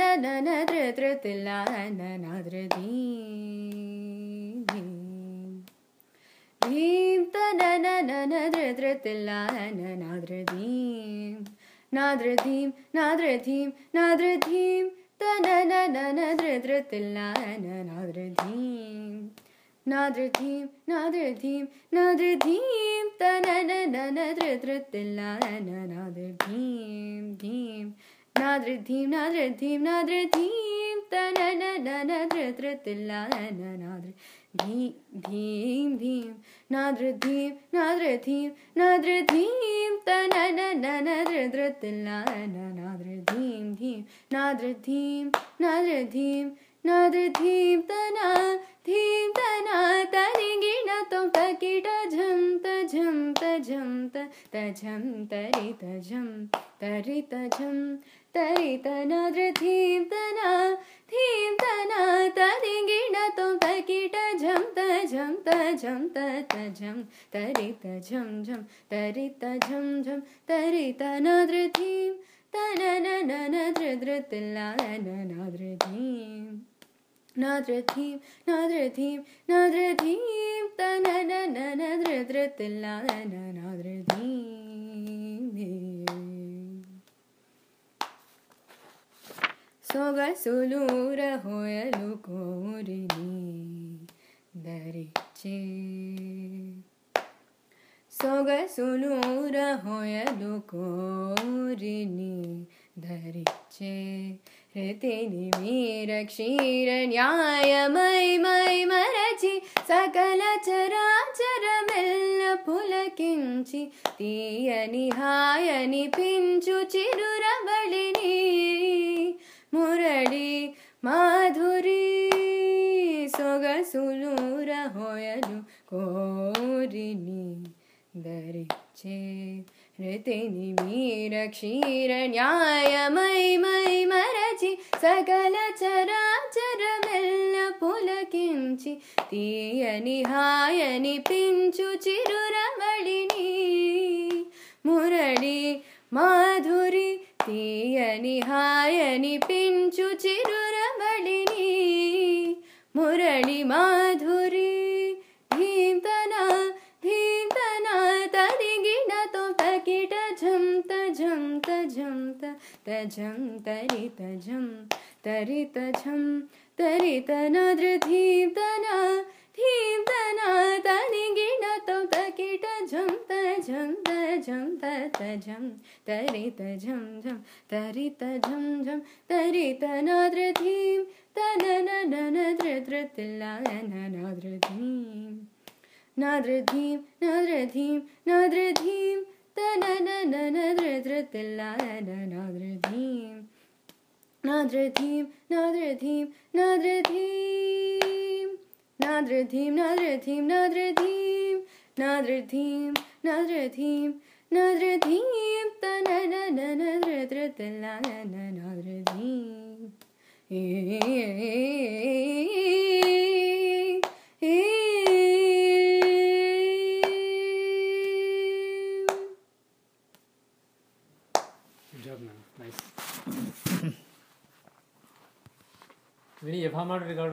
Dhim ta na na na na dra dra tilla na na dra dhim nadra dhim nadra dhim nadra dhim ta na na na na dra dra tilla na nadra dhim nadra dhim nadra dhim nadra dhim ta na na na na dra dra tilla na nadra dhim dhim nadra dhim nadra dhim nadra dhim ta na na na na dra dra tilla na nadra dhim dhim dhim nadra dhim nadra dhim nadra dhim ta na na na na dra dra tilla na nadra dhim dhim nadra dhim nadra dhim nadra dhim ta na tarigina tom takita jham ta jham ta jham ta ta jham tarita jham tarita nadra dhim ta na tarigina tom takita jham ta jham ta jham ta ta jham tarita jham jham tarita jham jham tarita nadra dhim ta na na na nadra dra tilla na nadra dhim nadra dhim nadra dhim nadra dhim ta na na na nadra dra tilla na nadra dhim సొగసులూర హోయలు కోరిని ధరిచే సొగసులూర హోయలు కోరిని ధరిచే రతిని మీర క్షీర న్యాయమై my మరచి సకల చరాచరమెల్ల పులకించి తీయని హాయని పించు చిరురవళిని మురళి మాధురి సొగసులూర హోయలు కోరిని ధరిచే రతిని మీర క్షీర న్యాయమై my మరచి సకల చరాచరమెల్ల పులకించి తీయని హాయని పించు చిరురవళిని మురళి మాధురి తీయని హాయని పించు చిరురవళిని మురళి మాధురి ధీం తనా తరిగిన తో తకిట ఝం త ఝం త ఝం త త ఝం తరిత ఝం తరిత ఝం తరిత నద్ర ధీం తనా తరిగిన తో తకిట ఝం త ఝం త ఝం త త ఝం తరిత ఝం ఝం తరిత ఝం ఝం తరిత నద్ర ధీం తన నద్ర ద్ర తిల్ల నద్ర ధీం nadra dhim nadra dhim nadra dhim ta na na na nadra dra tilla na nadra dhim nadra dhim nadra dhim nadra dhim nadra dhim nadra dhim nadra dhim nadra dhim nadra dhim nadra dhim ta na na na nadra dra tilla na nadra dhim Very F hammer record.